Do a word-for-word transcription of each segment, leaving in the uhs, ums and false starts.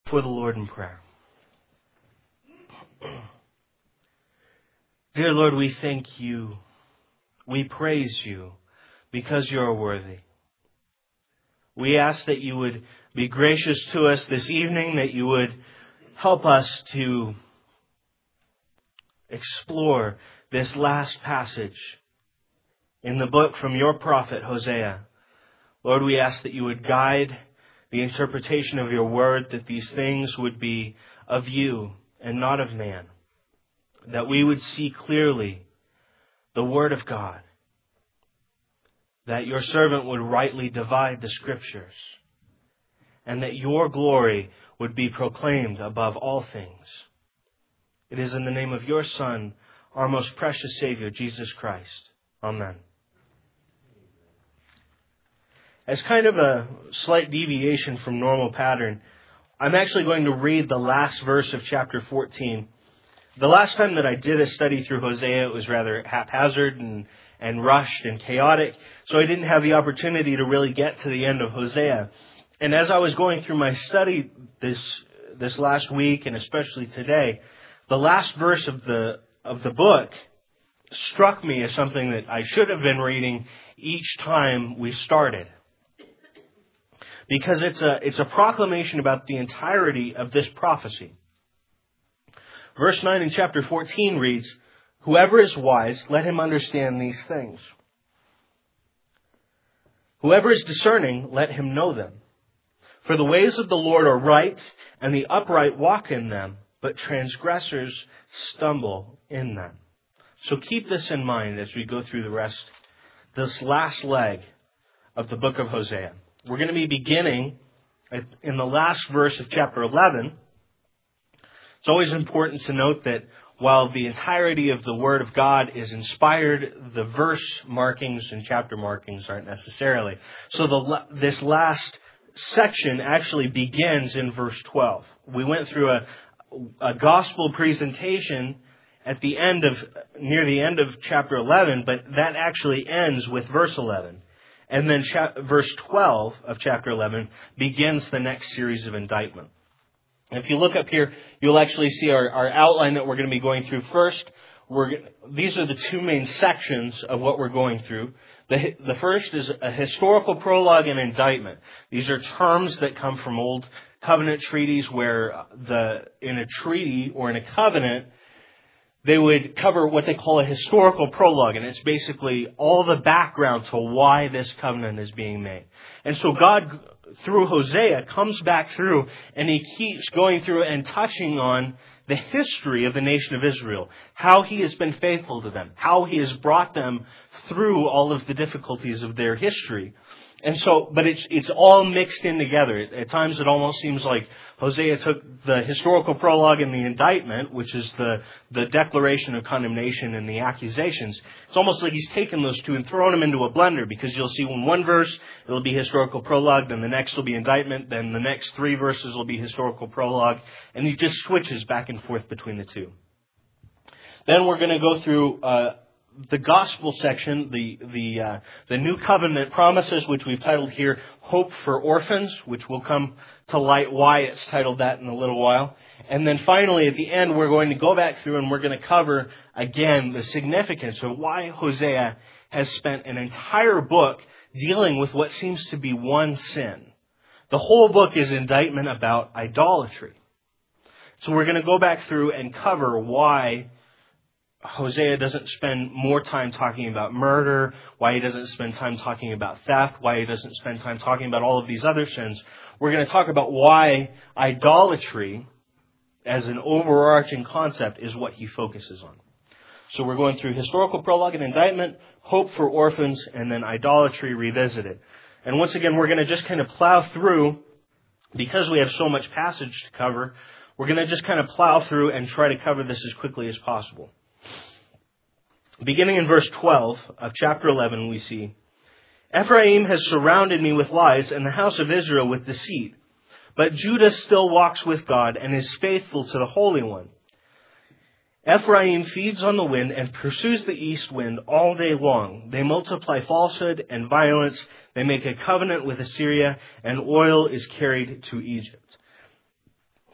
For the Lord in prayer. Dear Lord, we thank you. We praise you because you are worthy. We ask that you would be gracious to us this evening, that you would help us to explore this last passage in the book from your prophet Hosea. Lord, we ask that you would guide the interpretation of your word, that these things would be of you and not of man. That we would see clearly the word of God. That your servant would rightly divide the scriptures. And that your glory would be proclaimed above all things. It is in the name of your Son, our most precious Savior, Jesus Christ. Amen. As kind of a slight deviation from normal pattern, I'm actually going to read the last verse of chapter fourteen. The last time that I did a study through Hosea, it was rather haphazard and, and rushed and chaotic, so I didn't have the opportunity to really get to the end of Hosea. And as I was going through my study this this last week, and especially today, the last verse of the of the book struck me as something that I should have been reading each time we started. Because it's a it's a proclamation about the entirety of this prophecy. Verse nine in chapter fourteen reads, "Whoever is wise, let him understand these things. Whoever is discerning, let him know them. For the ways of the Lord are right, and the upright walk in them, but transgressors stumble in them." So keep this in mind as we go through the rest, this last leg of the book of Hosea. We're going to be beginning in the last verse of chapter eleven. It's always important to note that while the entirety of the Word of God is inspired, the verse markings and chapter markings aren't necessarily. So the, this last section actually begins in verse twelve. We went through a, a gospel presentation at the end of, near the end of chapter eleven, but that actually ends with verse eleven. And then cha- verse twelve of chapter eleven begins the next series of indictment. If you look up here, you'll actually see our, our outline that we're going to be going through first. We're, these are the two main sections of what we're going through. The, the first is a historical prologue and indictment. These are terms that come from old covenant treaties where the in a treaty or in a covenant, they would cover what they call a historical prologue, and it's basically all the background to why this covenant is being made. And so God, through Hosea, comes back through, and he keeps going through and touching on the history of the nation of Israel, how he has been faithful to them, how he has brought them through all of the difficulties of their history. And so, but it's it's all mixed in together. At times it almost seems like Hosea took the historical prologue and the indictment, which is the, the declaration of condemnation and the accusations. It's almost like he's taken those two and thrown them into a blender, because you'll see in one verse it'll be historical prologue, then the next will be indictment, then the next three verses will be historical prologue, and he just switches back and forth between the two. Then we're going to go through uh the gospel section, the the uh, the new covenant promises, which we've titled here "Hope for Orphans," which will come to light why it's titled that in a little while. And then finally, at the end, we're going to go back through and we're going to cover again the significance of why Hosea has spent an entire book dealing with what seems to be one sin. The whole book is indictment about idolatry. So we're going to go back through and cover why Hosea doesn't spend more time talking about murder, why he doesn't spend time talking about theft, why he doesn't spend time talking about all of these other sins. We're going to talk about why idolatry, as an overarching concept, is what he focuses on. So we're going through historical prologue and indictment, hope for orphans, and then idolatry revisited. And once again, we're going to just kind of plow through, because we have so much passage to cover, we're going to just kind of plow through and try to cover this as quickly as possible. Beginning in verse twelve of chapter eleven, we see, "Ephraim has surrounded me with lies, and the house of Israel with deceit. But Judah still walks with God and is faithful to the Holy One. Ephraim feeds on the wind and pursues the east wind all day long. They multiply falsehood and violence. They make a covenant with Assyria, and oil is carried to Egypt."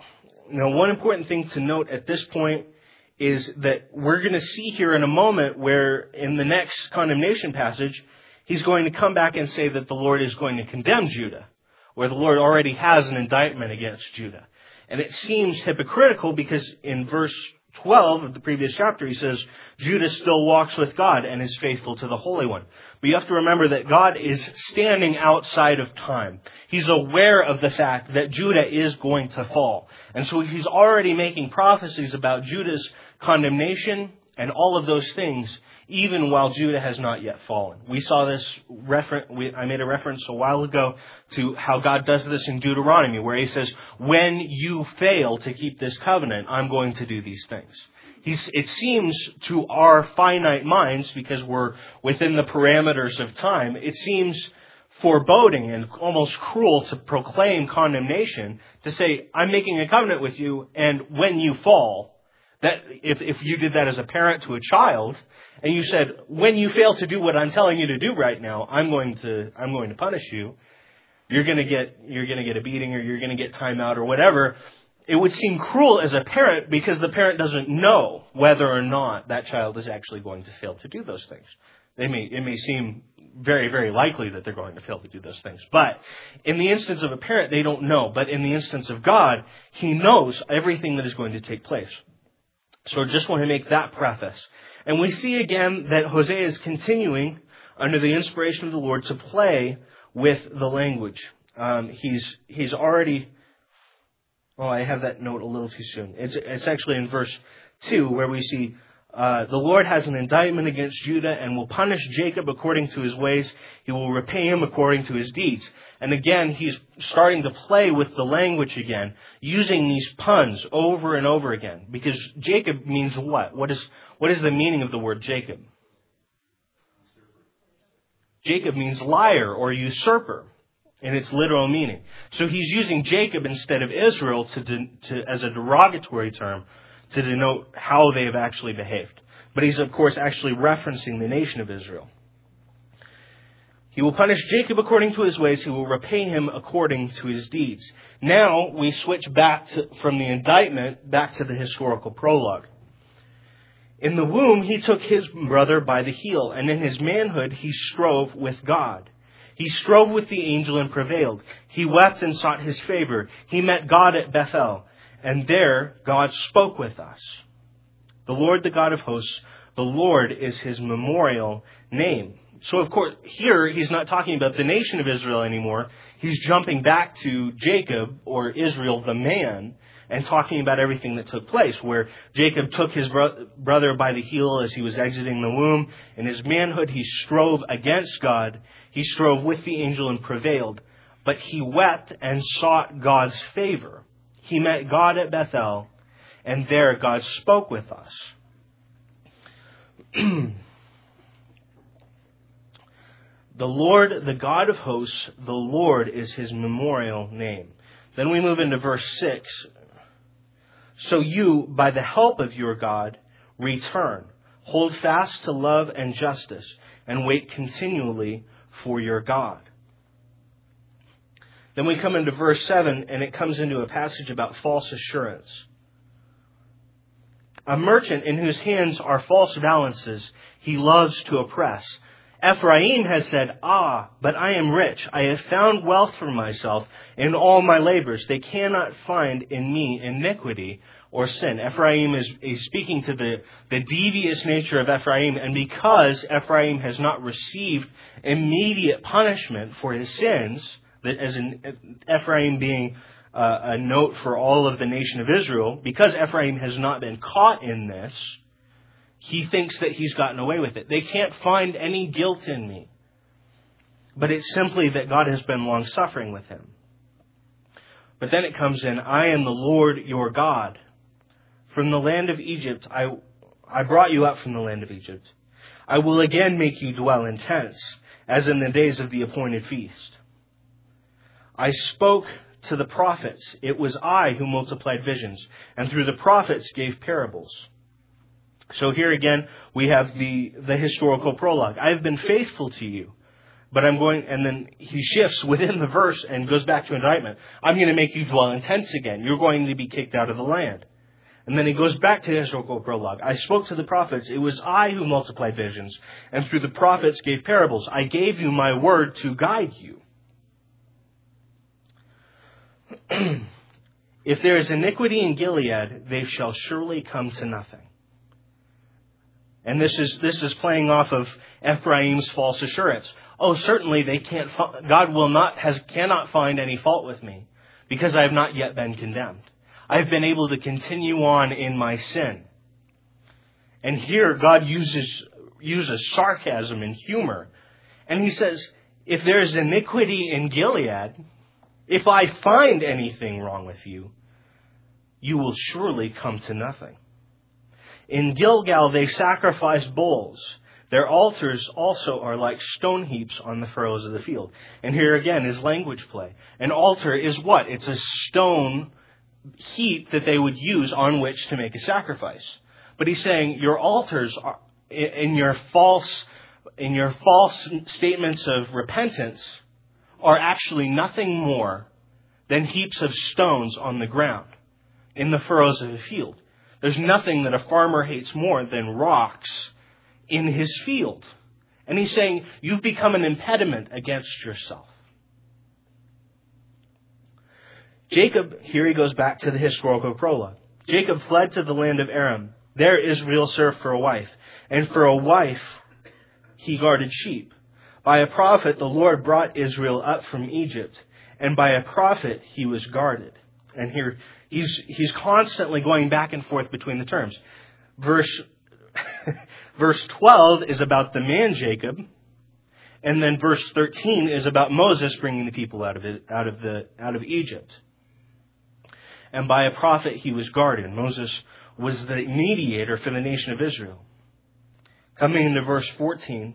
Now, one important thing to note at this point is that we're going to see here in a moment where in the next condemnation passage, he's going to come back and say that the Lord is going to condemn Judah, where the Lord already has an indictment against Judah. And it seems hypocritical because in verse twelve of the previous chapter, he says, Judah still walks with God and is faithful to the Holy One. But you have to remember that God is standing outside of time. He's aware of the fact that Judah is going to fall. And so he's already making prophecies about Judah's condemnation and all of those things, even while Judah has not yet fallen. We saw this, refer- we, I made a reference a while ago to how God does this in Deuteronomy, where he says, when you fail to keep this covenant, I'm going to do these things. He's, it seems to our finite minds, because we're within the parameters of time, it seems foreboding and almost cruel to proclaim condemnation, to say, I'm making a covenant with you, and when you fall, that if, if you did that as a parent to a child, and you said, when you fail to do what I'm telling you to do right now, I'm going to I'm going to punish you. You're going to get you're going to get a beating, or you're going to get time out, or whatever. It would seem cruel as a parent, because the parent doesn't know whether or not that child is actually going to fail to do those things. They may it may seem very, very likely that they're going to fail to do those things. But in the instance of a parent, they don't know. But in the instance of God, he knows everything that is going to take place. So I just want to make that preface. And we see again that Hosea is continuing, under the inspiration of the Lord, to play with the language. Um, he's he's already... Oh, I have that note a little too soon. It's, it's actually in verse two, where we see, uh, the Lord has an indictment against Judah and will punish Jacob according to his ways. He will repay him according to his deeds. And again, he's starting to play with the language again, using these puns over and over again. Because Jacob means what? What is, what is the meaning of the word Jacob? Jacob means liar or usurper in its literal meaning. So he's using Jacob instead of Israel to, de, to as a derogatory term to denote how they have actually behaved. But he's, of course, actually referencing the nation of Israel. He will punish Jacob according to his ways. He will repay him according to his deeds. Now we switch back to, from the indictment back to the historical prologue. In the womb, he took his brother by the heel, and in his manhood, he strove with God. He strove with the angel and prevailed. He wept and sought his favor. He met God at Bethel, and there God spoke with us. The Lord, the God of hosts, the Lord is his memorial name. So, of course, here he's not talking about the nation of Israel anymore. He's jumping back to Jacob, or Israel the man, and talking about everything that took place, where Jacob took his bro- brother by the heel as he was exiting the womb. In his manhood, he strove against God. He strove with the angel and prevailed. But he wept and sought God's favor. He met God at Bethel, and there God spoke with us. The Lord, the God of hosts, the Lord is his memorial name. Then we move into verse six. So you, by the help of your God, return. Hold fast to love and justice, and wait continually for your God. Then we come into verse seven, and it comes into a passage about false assurance. A merchant in whose hands are false balances, he loves to oppress. Ephraim has said, ah, but I am rich. I have found wealth for myself in all my labors. They cannot find in me iniquity or sin. Ephraim is, is speaking to the, the devious nature of Ephraim. And because Ephraim has not received immediate punishment for his sins, that as in Ephraim being uh, a note for all of the nation of Israel, because Ephraim has not been caught in this, he thinks that he's gotten away with it. They can't find any guilt in me. But it's simply that God has been long-suffering with him. But then it comes in, I am the Lord your God. From the land of Egypt, I, I brought you up from the land of Egypt. I will again make you dwell in tents, as in the days of the appointed feast. I spoke to the prophets. It was I who multiplied visions, and through the prophets gave parables. So here again, we have the, the historical prologue. I have been faithful to you. but I'm going, and then he shifts within the verse and goes back to indictment. I'm going to make you dwell in tents again. You're going to be kicked out of the land. And then he goes back to the historical prologue. I spoke to the prophets. It was I who multiplied visions, and through the prophets gave parables. I gave you my word to guide you. If there is iniquity in Gilead, they shall surely come to nothing. And this is this is playing off of Ephraim's false assurance. Oh, certainly they can't. God will not has cannot find any fault with me, because I have not yet been condemned. I've been able to continue on in my sin. And here God uses uses sarcasm and humor, and he says, if there is iniquity in Gilead, if I find anything wrong with you, you will surely come to nothing. In Gilgal they sacrifice bulls. Their altars also are like stone heaps on the furrows of the field. And here again is language play. An altar is what? It's a stone heap that they would use on which to make a sacrifice. But he's saying your altars are, in your false, in your false statements of repentance, are actually nothing more than heaps of stones on the ground in the furrows of the field. There's nothing that a farmer hates more than rocks in his field. And he's saying, you've become an impediment against yourself. Jacob, here he goes back to the historical prologue. Jacob fled to the land of Aram. There Israel served for a wife. And for a wife, he guarded sheep. By a prophet, the Lord brought Israel up from Egypt. And by a prophet, he was guarded. And here, he's he's constantly going back and forth between the terms. Verse, verse twelve is about the man Jacob. And then verse thirteen is about Moses bringing the people out of it, out of the out of Egypt. And by a prophet, he was guarded. Moses was the mediator for the nation of Israel. Coming into verse fourteen.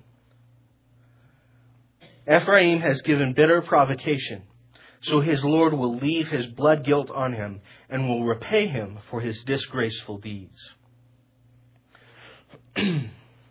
Ephraim has given bitter provocation, so his Lord will leave his blood guilt on him and will repay him for his disgraceful deeds. When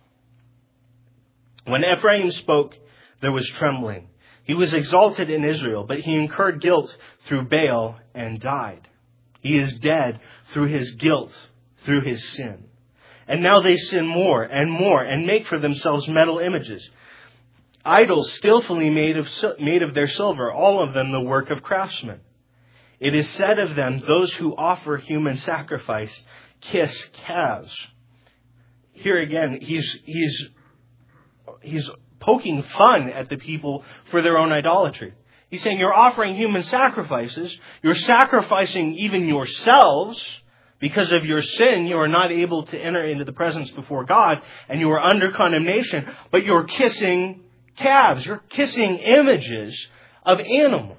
Ephraim spoke, there was trembling. He was exalted in Israel, but he incurred guilt through Baal and died. He is dead through his guilt, through his sin. And now they sin more and more and make for themselves metal images, idols skillfully made of, made of their silver, all of them the work of craftsmen. It is said of them, those who offer human sacrifice kiss calves. Here again, he's he's he's poking fun at the people for their own idolatry. He's saying you're offering human sacrifices. You're sacrificing even yourselves. Because of your sin, you are not able to enter into the presence before God, and you are under condemnation. But you're kissing calves. You're kissing images of animals.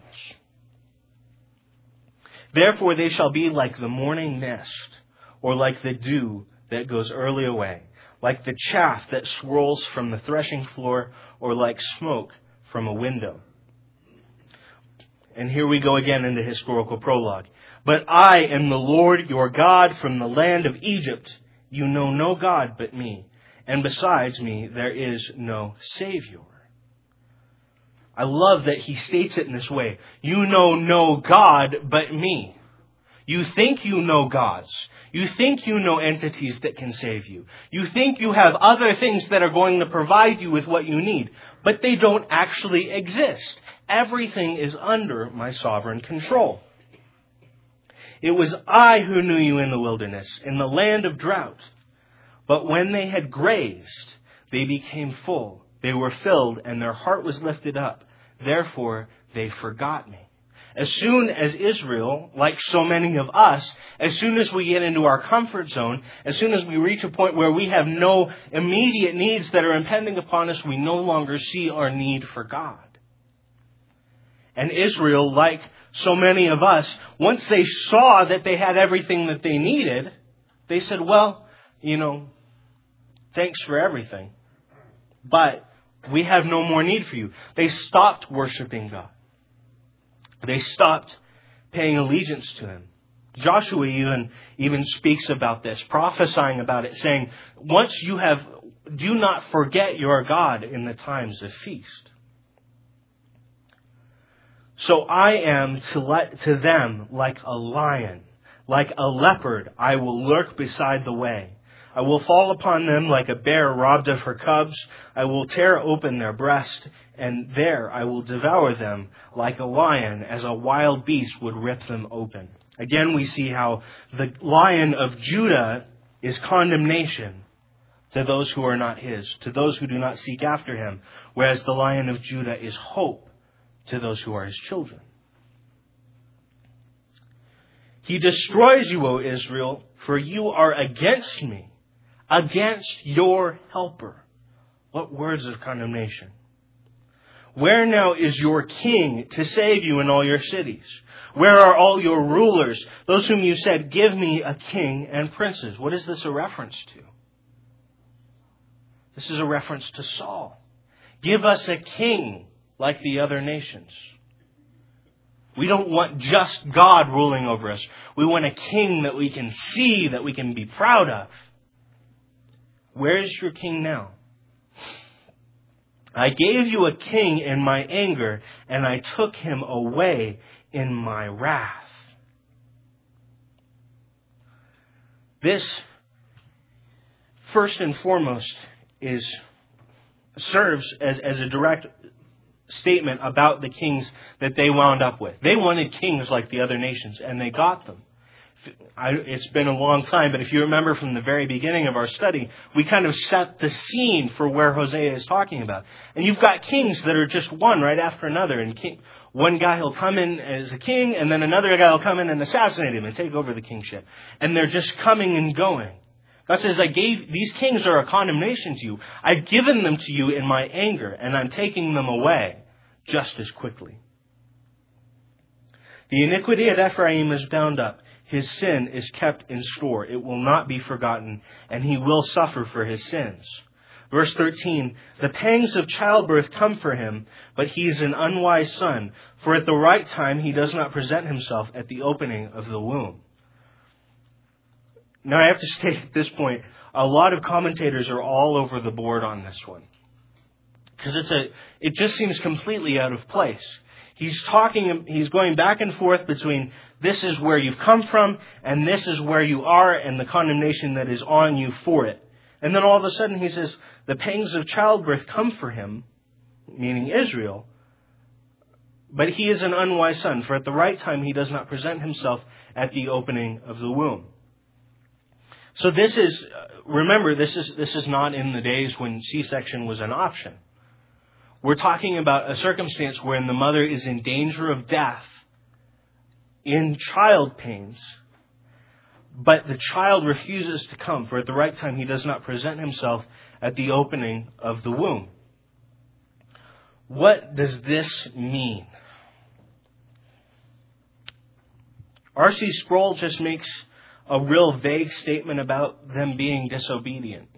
Therefore they shall be like the morning mist, or like the dew that goes early away, like the chaff that swirls from the threshing floor, or like smoke from a window. And here we go again into historical prologue. But I am the Lord your God from the land of Egypt. You know no God but me, and besides me there is no Savior. I love that he states it in this way. You know no God but me. You think you know gods. You think you know entities that can save you. You think you have other things that are going to provide you with what you need, but they don't actually exist. Everything is under my sovereign control. It was I who knew you in the wilderness, in the land of drought. But when they had grazed, they became full. They were filled, and their heart was lifted up. Therefore, they forgot me. As soon as Israel, like so many of us, as soon as we get into our comfort zone, as soon as we reach a point where we have no immediate needs that are impending upon us, we no longer see our need for God. And Israel, like so many of us, once they saw that they had everything that they needed, they said, well, you know, thanks for everything, but we have no more need for you. They stopped worshiping God. They stopped paying allegiance to Him. Joshua even, even speaks about this, prophesying about it, saying, once you have, do not forget your God in the times of feast. So I am to let to them like a lion, like a leopard. I will lurk beside the way. I will fall upon them like a bear robbed of her cubs. I will tear open their breast, and there I will devour them like a lion, as a wild beast would rip them open. Again, we see how the Lion of Judah is condemnation to those who are not his, to those who do not seek after him, whereas the Lion of Judah is hope to those who are his children. He destroys you, O Israel, for you are against me, against your helper. What words of condemnation. Where now is your king to save you in all your cities? Where are all your rulers, those whom you said, give me a king and princes? What is this a reference to? This is a reference to Saul. Give us a king like the other nations. We don't want just God ruling over us. We want a king that we can see, that we can be proud of. Where is your king now? I gave you a king in my anger, and I took him away in my wrath. This, first and foremost, is serves as, as a direct statement about the kings that they wound up with. They wanted kings like the other nations, and they got them. I, it's been a long time, but if you remember from the very beginning of our study, we kind of set the scene for where Hosea is talking about. And you've got kings that are just one right after another. And king, one guy will come in as a king, and then another guy will come in and assassinate him and take over the kingship. And they're just coming and going. God says, I gave, these kings are a condemnation to you. I've given them to you in my anger, and I'm taking them away just as quickly. The iniquity of Ephraim is bound up. His sin is kept in store. It will not be forgotten, and he will suffer for his sins. Verse thirteen, the pangs of childbirth come for him, but he is an unwise son, for at the right time he does not present himself at the opening of the womb. Now I have to state at this point, a lot of commentators are all over the board on this one. Because it's a, it just seems completely out of place. He's talking, he's going back and forth between this is where you've come from and this is where you are and the condemnation that is on you for it. And then all of a sudden he says, the pangs of childbirth come for him, meaning Israel, but he is an unwise son, for at the right time he does not present himself at the opening of the womb. So this is, remember, this is this is not in the days when C-section was an option. We're talking about a circumstance wherein the mother is in danger of death, in child pains, but the child refuses to come, for at the right time he does not present himself at the opening of the womb. What does this mean? R C Sproul just makes a real vague statement about them being disobedient.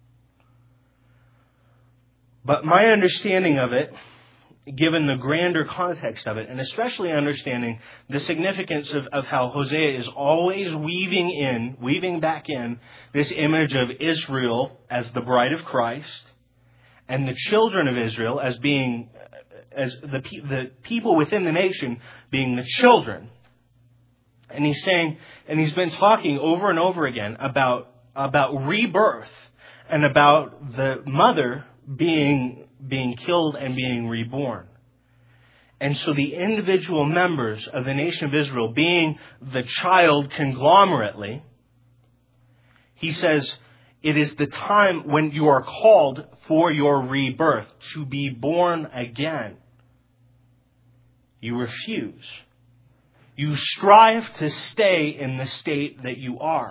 But my understanding of it, given the grander context of it, and especially understanding the significance of, of how Hosea is always weaving in, weaving back in, this image of Israel as the bride of Christ, and the children of Israel as being, as the, the people within the nation being the children. And he's saying, and he's been talking over and over again about, about rebirth and about the mother being, being killed and being reborn. And so the individual members of the nation of Israel being the child conglomerately, he says, it is the time when you are called for your rebirth, to be born again. You refuse. You strive to stay in the state that you are.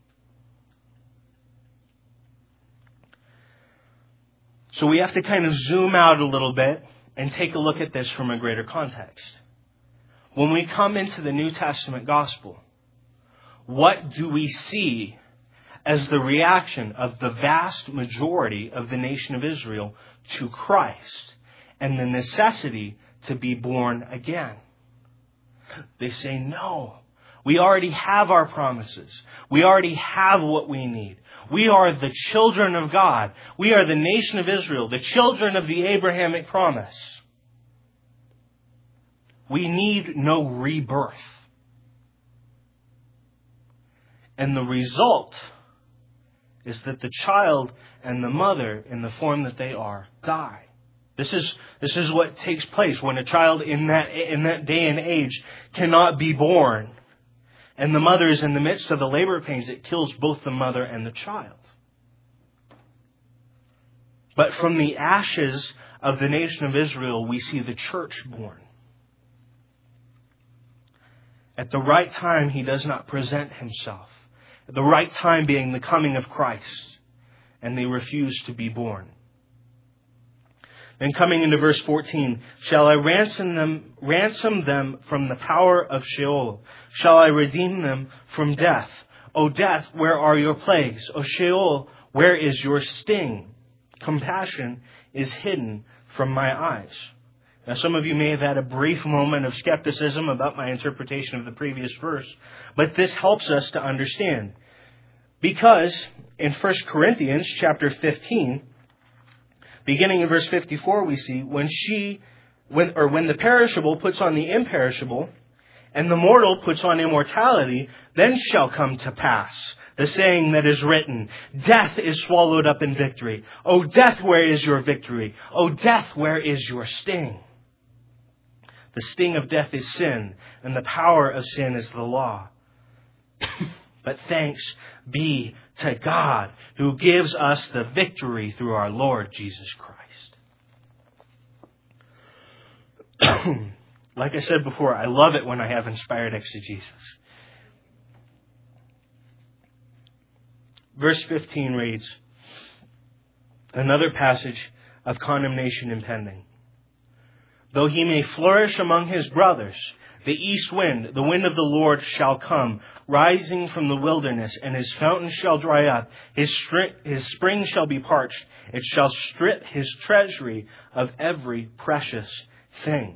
So we have to kind of zoom out a little bit and take a look at this from a greater context. When we come into the New Testament gospel, what do we see as the reaction of the vast majority of the nation of Israel to Christ and the necessity to be born again? They say, no, we already have our promises. We already have what we need. We are the children of God. We are the nation of Israel, the children of the Abrahamic promise. We need no rebirth. And the result is that the child and the mother, in the form that they are, die. This is, this is what takes place when a child in that, in that day and age cannot be born. And the mother is in the midst of the labor pains. It kills both the mother and the child. But from the ashes of the nation of Israel, we see the church born. At the right time, He does not present Himself. At the right time being the coming of Christ. And they refuse to be born. Then coming into verse fourteen, shall I ransom them, ransom them from the power of Sheol? Shall I redeem them from death? O death, where are your plagues? O Sheol, where is your sting? Compassion is hidden from my eyes. Now, some of you may have had a brief moment of skepticism about my interpretation of the previous verse, but this helps us to understand. Because in First Corinthians chapter fifteen, beginning in verse fifty-four, we see when she, when or when the perishable puts on the imperishable, and the mortal puts on immortality, then shall come to pass the saying that is written, death is swallowed up in victory. O death, where is your victory? O death, where is your sting? The sting of death is sin, and the power of sin is the law. But thanks be to God who gives us the victory through our Lord Jesus Christ. Like I said before, I love it when I have inspired exegesis. Verse fifteen reads, another passage of condemnation impending. Though he may flourish among his brothers, the east wind, the wind of the Lord shall come, rising from the wilderness, and his fountain shall dry up. His, stri- his spring shall be parched. It shall strip his treasury of every precious thing.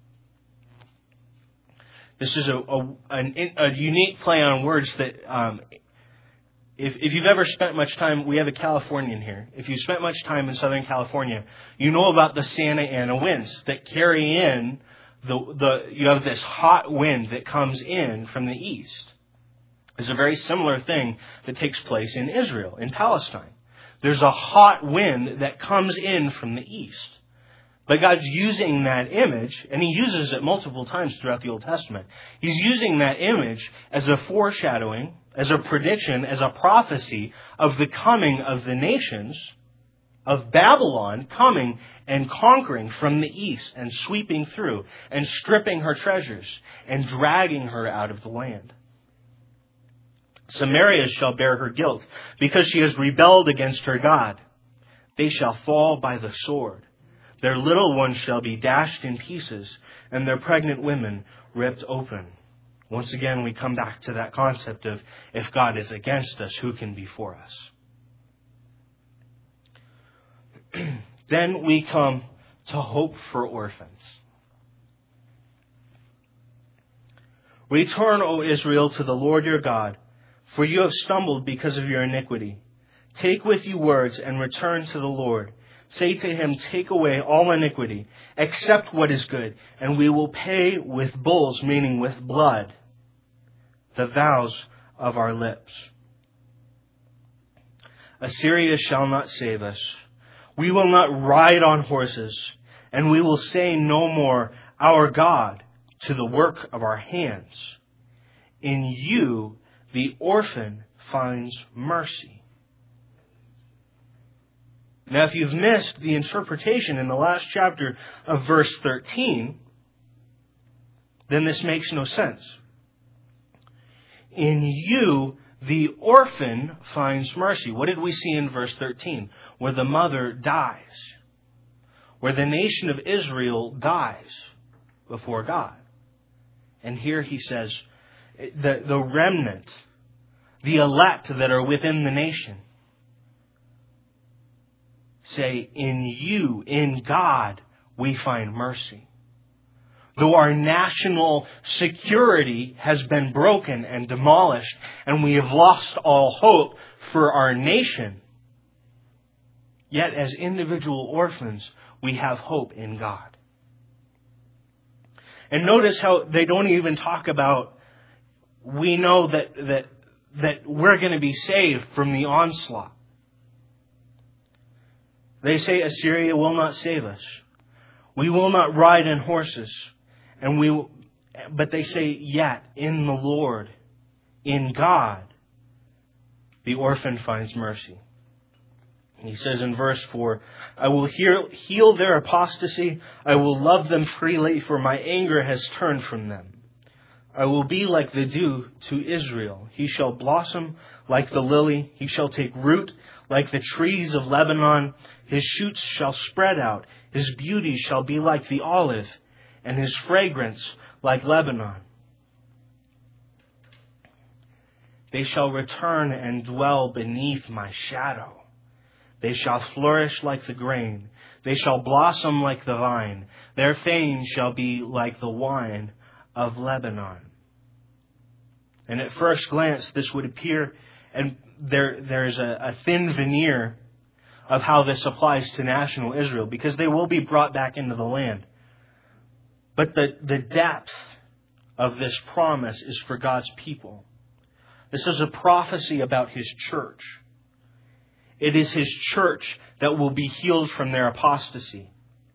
This is a, a, an, a unique play on words that, um, if, if you've ever spent much time, we have a Californian here. If you've spent much time in Southern California, you know about the Santa Ana winds that carry in the, the, you have this hot wind that comes in from the east. There's a very similar thing that takes place in Israel, in Palestine. There's a hot wind that comes in from the east. But God's using that image, and He uses it multiple times throughout the Old Testament. He's using that image as a foreshadowing, as a prediction, as a prophecy of the coming of the nations, of Babylon coming and conquering from the east and sweeping through and stripping her treasures and dragging her out of the land. Samaria shall bear her guilt because she has rebelled against her God. They shall fall by the sword. Their little ones shall be dashed in pieces, and their pregnant women ripped open. Once again, we come back to that concept of if God is against us, who can be for us? Then we come to hope for orphans. Return, O Israel, to the Lord your God, for you have stumbled because of your iniquity. Take with you words and return to the Lord. Say to Him, take away all iniquity, accept what is good, and we will pay with bulls, meaning with blood, the vows of our lips. Assyria shall not save us. We will not ride on horses, and we will say no more, our God, to the work of our hands. In you, the orphan finds mercy. Now, if you've missed the interpretation in the last chapter of verse thirteen, then this makes no sense. In you, the orphan finds mercy. What did we see in verse thirteen? Where the mother dies. Where the nation of Israel dies before God. And here he says, the, the remnant, the elect that are within the nation, say, in you, in God, we find mercy. Though our national security has been broken and demolished, and we have lost all hope for our nation, yet as individual orphans, we have hope in God. And notice how they don't even talk about, we know that, that, that we're going to be saved from the onslaught. They say Assyria will not save us. We will not ride in horses. And we, but they say, yet in the Lord, in God, the orphan finds mercy. He says in verse four, I will heal, heal their apostasy. I will love them freely, for my anger has turned from them. I will be like the dew to Israel. He shall blossom like the lily. He shall take root like the trees of Lebanon. His shoots shall spread out. His beauty shall be like the olive, and his fragrance like Lebanon. They shall return and dwell beneath my shadow. They shall flourish like the grain. They shall blossom like the vine. Their fame shall be like the wine of Lebanon. And at first glance, this would appear, and there there's a, a thin veneer of how this applies to national Israel, because they will be brought back into the land. But the, the depth of this promise is for God's people. This is a prophecy about His church. It is His church that will be healed from their apostasy.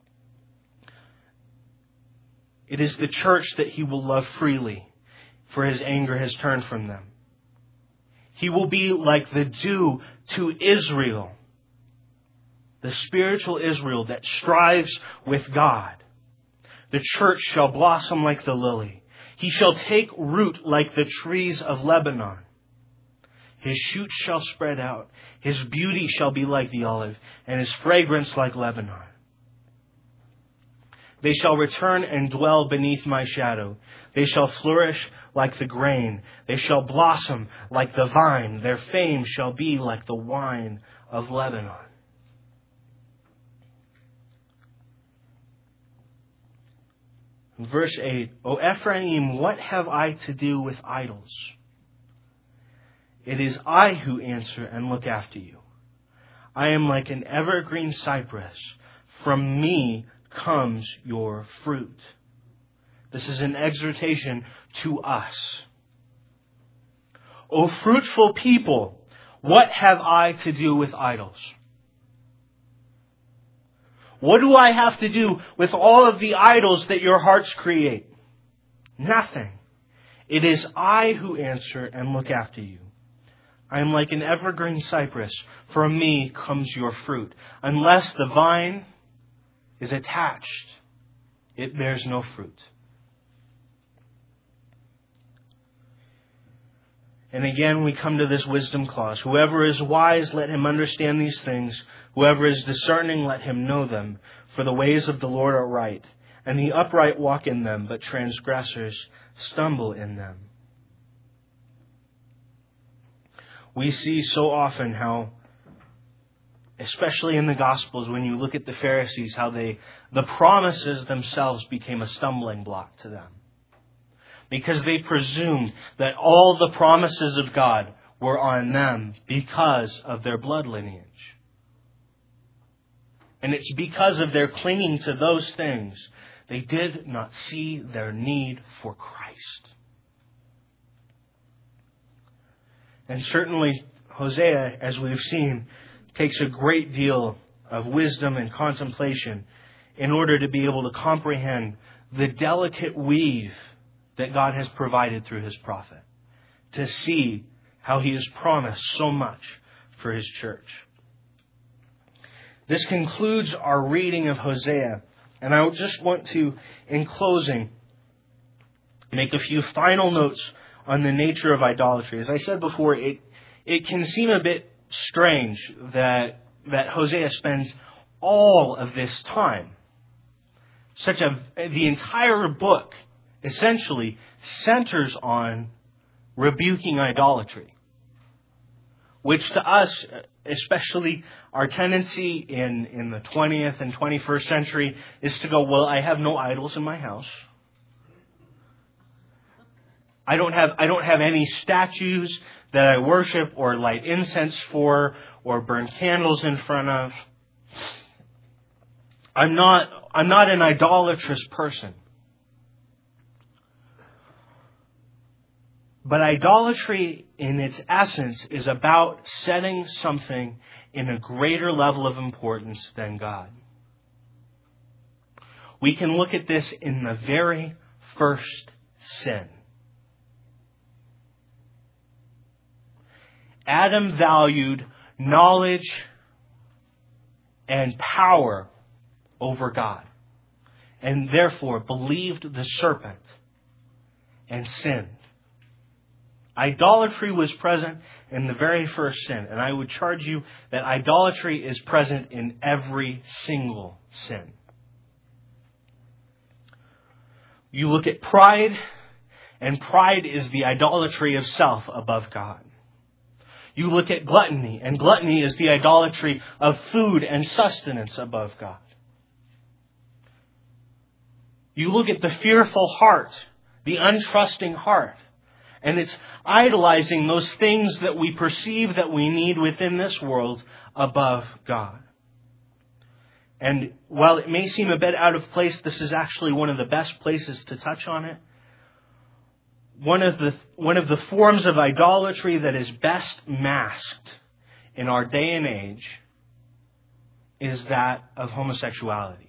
It is the church that He will love freely, for His anger has turned from them. He will be like the dew to Israel, the spiritual Israel that strives with God. The church shall blossom like the lily. He shall take root like the trees of Lebanon. His shoots shall spread out. His beauty shall be like the olive, and his fragrance like Lebanon. They shall return and dwell beneath my shadow. They shall flourish like the grain. They shall blossom like the vine. Their fame shall be like the wine of Lebanon. Verse eight, O Ephraim, what have I to do with idols? It is I who answer and look after you. I am like an evergreen cypress. From me comes your fruit. This is an exhortation to us. O fruitful people, what have I to do with idols? What do I have to do with all of the idols that your hearts create? Nothing. It is I who answer and look after you. I am like an evergreen cypress. From me comes your fruit. Unless the vine is attached, it bears no fruit. And again, we come to this wisdom clause. Whoever is wise, let him understand these things. Whoever is discerning, let him know them. For the ways of the Lord are right, and the upright walk in them, but transgressors stumble in them. We see so often how, especially in the Gospels, when you look at the Pharisees, how they, the promises themselves became a stumbling block to them. Because they presumed that all the promises of God were on them because of their blood lineage. And it's because of their clinging to those things, they did not see their need for Christ. And certainly Hosea, as we've seen, takes a great deal of wisdom and contemplation in order to be able to comprehend the delicate weave that God has provided through His prophet, to see how He has promised so much for His church. This concludes our reading of Hosea, and I just want to, in closing, make a few final notes on the nature of idolatry. As I said before, it it can seem a bit strange that that Hosea spends all of this time, such a the entire book essentially centers on rebuking idolatry, which to us, especially our tendency in, in the twentieth and twenty-first century, is to go, well, I have no idols in my house. I don't have I don't have any statues that I worship or light incense for or burn candles in front of. I'm not I'm not an idolatrous person. But idolatry in its essence is about setting something in a greater level of importance than God. We can look at this in the very first sin. Adam valued knowledge and power over God, and therefore believed the serpent and sinned. Idolatry was present in the very first sin, and I would charge you that idolatry is present in every single sin. You look at pride, and pride is the idolatry of self above God. You look at gluttony, and gluttony is the idolatry of food and sustenance above God. You look at the fearful heart, the untrusting heart, and it's idolizing those things that we perceive that we need within this world above God. And while it may seem a bit out of place, this is actually one of the best places to touch on it. One of the one of the forms of idolatry that is best masked in our day and age is that of homosexuality.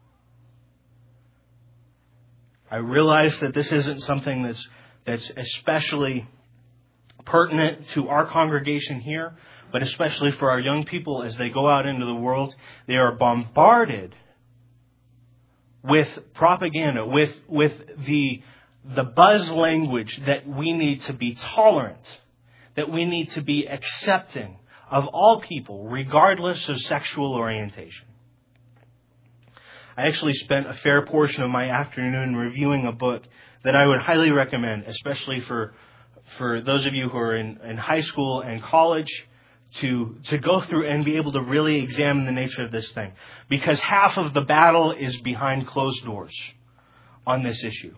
I realize that this isn't something that's that's especially pertinent to our congregation here, but especially for our young people as they go out into the world. They are bombarded with propaganda, with with the the buzz language that we need to be tolerant, that we need to be accepting of all people, regardless of sexual orientation. I actually spent a fair portion of my afternoon reviewing a book that I would highly recommend, especially for for those of you who are in, in high school and college, to, to go through and be able to really examine the nature of this thing. Because half of the battle is behind closed doors on this issue.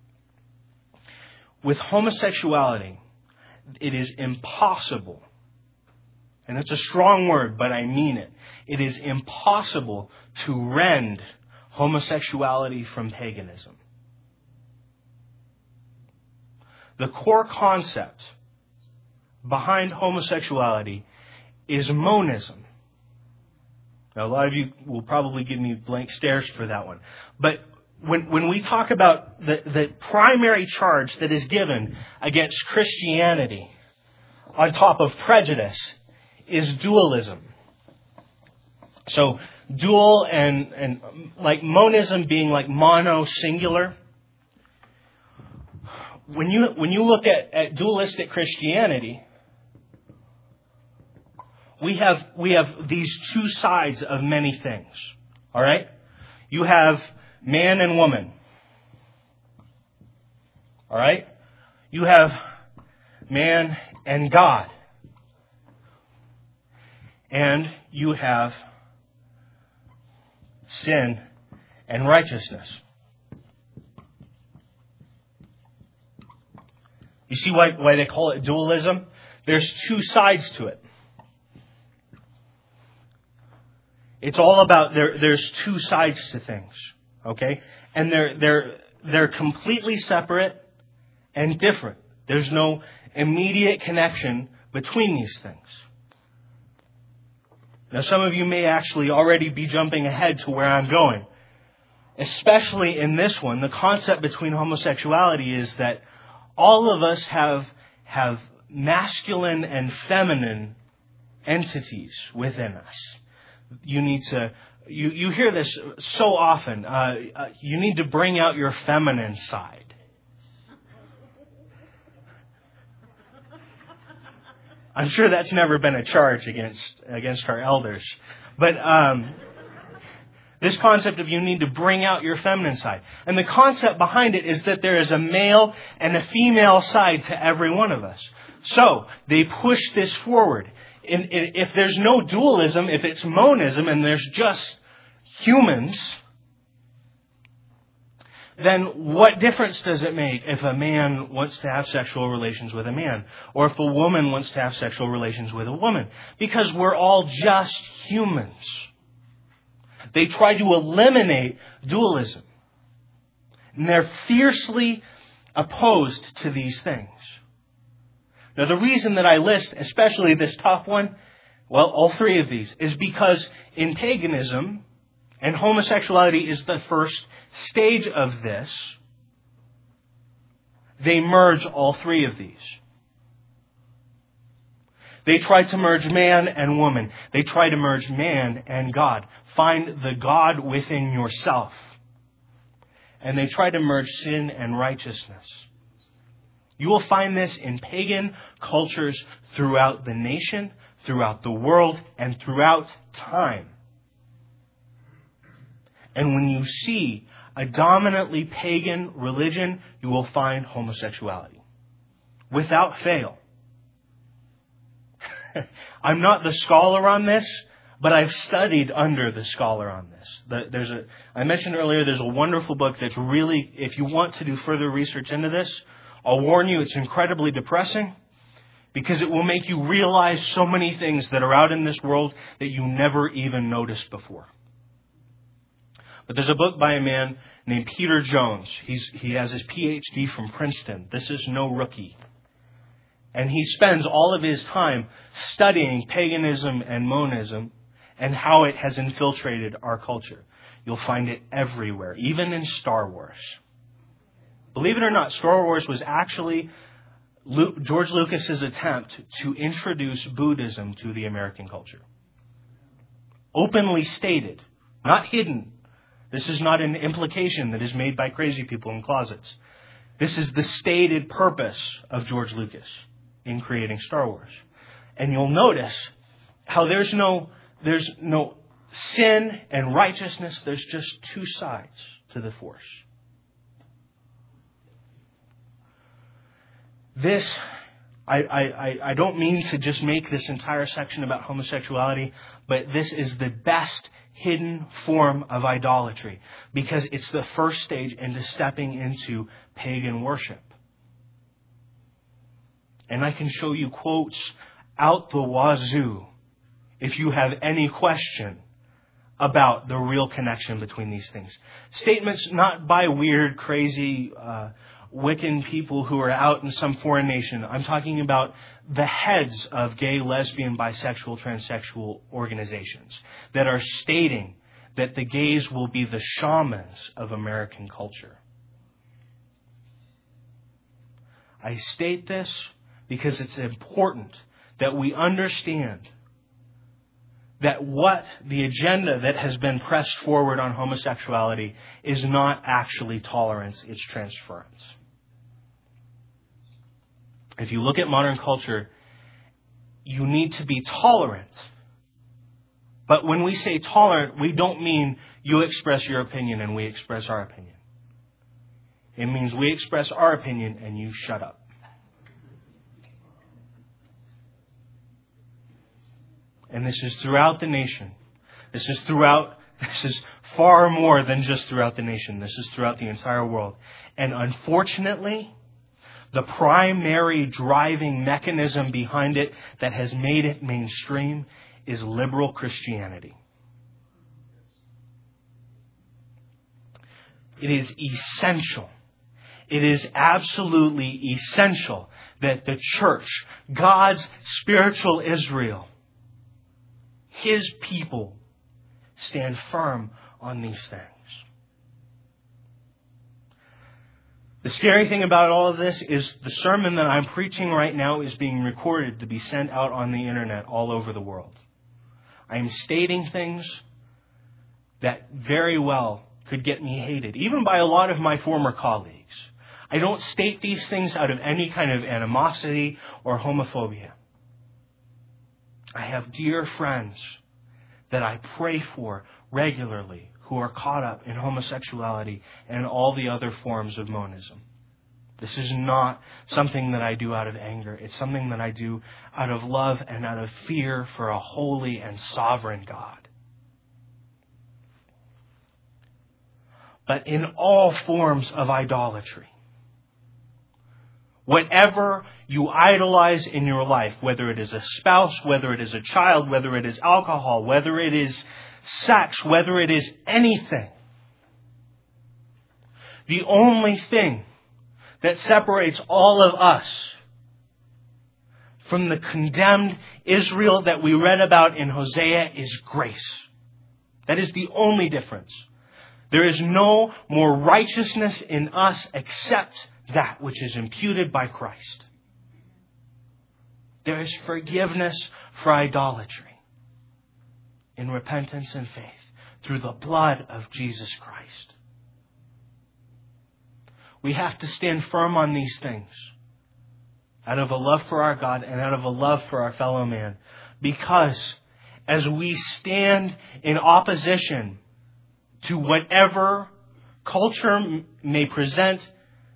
With homosexuality, it is impossible, and it's a strong word, but I mean it. It is impossible to rend homosexuality from paganism. The core concept behind homosexuality is monism. Now, a lot of you will probably give me blank stares for that one. But when, when we talk about the, the primary charge that is given against Christianity on top of prejudice is dualism. So dual and, and like monism being like mono singular. When you when you look at, at dualistic Christianity, we have we have these two sides of many things. All right? You have man and woman. All right? You have man and God. And you have sin and righteousness. You see why, why they call it dualism? There's two sides to it. It's all about there. There's two sides to things, okay? And they're they're they're completely separate and different. There's no immediate connection between these things. Now, some of you may actually already be jumping ahead to where I'm going. Especially in this one, the concept between homosexuality is that all of us have have masculine and feminine entities within us. You need to, you, you hear this so often, uh, uh, you need to bring out your feminine side. I'm sure that's never been a charge against against our elders. But um, this concept of you need to bring out your feminine side. And the concept behind it is that there is a male and a female side to every one of us. So they push this forward. In, in, if there's no dualism, if it's monism and there's just humans, then what difference does it make if a man wants to have sexual relations with a man? Or if a woman wants to have sexual relations with a woman? Because we're all just humans. They try to eliminate dualism. And they're fiercely opposed to these things. Now, the reason that I list, especially this top one, well, all three of these, is because in paganism, and homosexuality is the first stage of this, they merge all three of these. They try to merge man and woman. They try to merge man and God. Find the God within yourself. And they try to merge sin and righteousness. You will find this in pagan cultures throughout the nation, throughout the world, and throughout time. And when you see a dominantly pagan religion, you will find homosexuality. Without fail. I'm not the scholar on this, but I've studied under the scholar on this. There's a, I mentioned earlier, there's a wonderful book that's really, if you want to do further research into this, I'll warn you, it's incredibly depressing because it will make you realize so many things that are out in this world that you never even noticed before. But there's a book by a man named Peter Jones. He's, he has his P H D from Princeton. This is no rookie. And he spends all of his time studying paganism and monism and how it has infiltrated our culture. You'll find it everywhere, even in Star Wars. Believe it or not, Star Wars was actually Luke, George Lucas's attempt to introduce Buddhism to the American culture. Openly stated, not hidden. This is not an implication that is made by crazy people in closets. This is the stated purpose of George Lucas in creating Star Wars. And you'll notice how there's no, there's no sin and righteousness. There's just two sides to the force. This, I, I, I don't mean to just make this entire section about homosexuality, but this is the best hidden form of idolatry because it's the first stage into stepping into pagan worship. And I can show you quotes out the wazoo if you have any question about the real connection between these things. Statements not by weird, crazy, uh, Wiccan people who are out in some foreign nation. I'm talking about the heads of gay, lesbian, bisexual, transsexual organizations that are stating that the gays will be the shamans of American culture. I state this because it's important that we understand that what the agenda that has been pressed forward on homosexuality is not actually tolerance, it's transference. If you look at modern culture, you need to be tolerant. But when we say tolerant, we don't mean you express your opinion and we express our opinion. It means we express our opinion and you shut up. And this is throughout the nation. This is throughout, this is far more than just throughout the nation. This is throughout the entire world. And unfortunately, the primary driving mechanism behind it that has made it mainstream is liberal Christianity. It is essential. It is absolutely essential that the church, God's spiritual Israel, His people, stand firm on these things. The scary thing about all of this is the sermon that I'm preaching right now is being recorded to be sent out on the internet all over the world. I am stating things that very well could get me hated, even by a lot of my former colleagues. I don't state these things out of any kind of animosity or homophobia. I have dear friends that I pray for regularly who are caught up in homosexuality and all the other forms of monism. This is not something that I do out of anger. It's something that I do out of love and out of fear for a holy and sovereign God. But in all forms of idolatry, whatever you idolize in your life, whether it is a spouse, whether it is a child, whether it is alcohol, whether it is sex, whether it is anything, the only thing that separates all of us from the condemned Israel that we read about in Hosea is grace. That is the only difference. There is no more righteousness in us except that which is imputed by Christ. There is forgiveness for idolatry in repentance and faith through the blood of Jesus Christ. We have to stand firm on these things out of a love for our God and out of a love for our fellow man. Because as we stand in opposition to whatever culture may present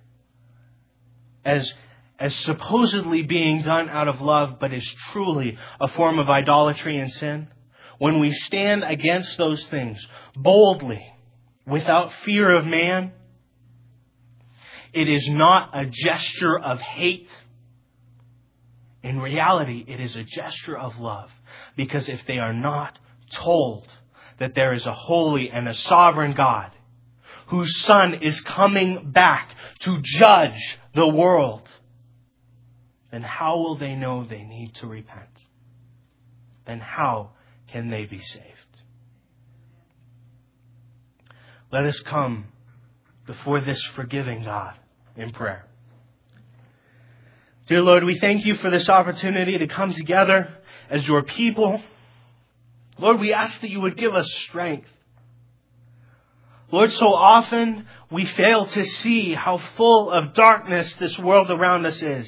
as, as supposedly being done out of love, but is truly a form of idolatry and sin, when we stand against those things boldly, without fear of man, it is not a gesture of hate. In reality, it is a gesture of love. Because if they are not told that there is a holy and a sovereign God whose Son is coming back to judge the world, then how will they know they need to repent? Then how can they be saved? Let us come before this forgiving God in prayer. Dear Lord, we thank you for this opportunity to come together as your people. Lord, we ask that you would give us strength. Lord, so often we fail to see how full of darkness this world around us is.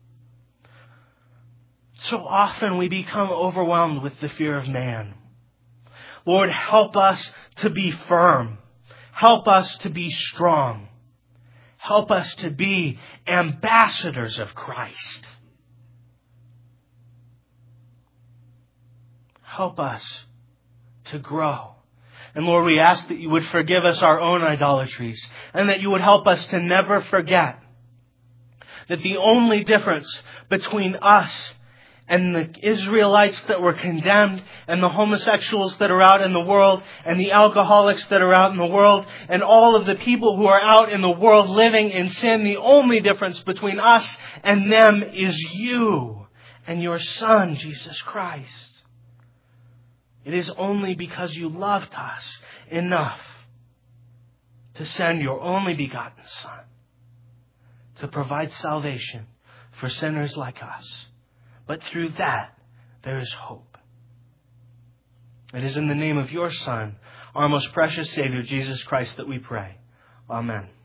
So often we become overwhelmed with the fear of man. Lord, help us to be firm. Help us to be strong. Help us to be ambassadors of Christ. Help us to grow. And Lord, we ask that you would forgive us our own idolatries and that you would help us to never forget that the only difference between us and the Israelites that were condemned and the homosexuals that are out in the world and the alcoholics that are out in the world and all of the people who are out in the world living in sin, the only difference between us and them is you and your Son, Jesus Christ. It is only because you loved us enough to send your only begotten Son to provide salvation for sinners like us. But through that, there is hope. It is in the name of your Son, our most precious Savior, Jesus Christ, that we pray. Amen.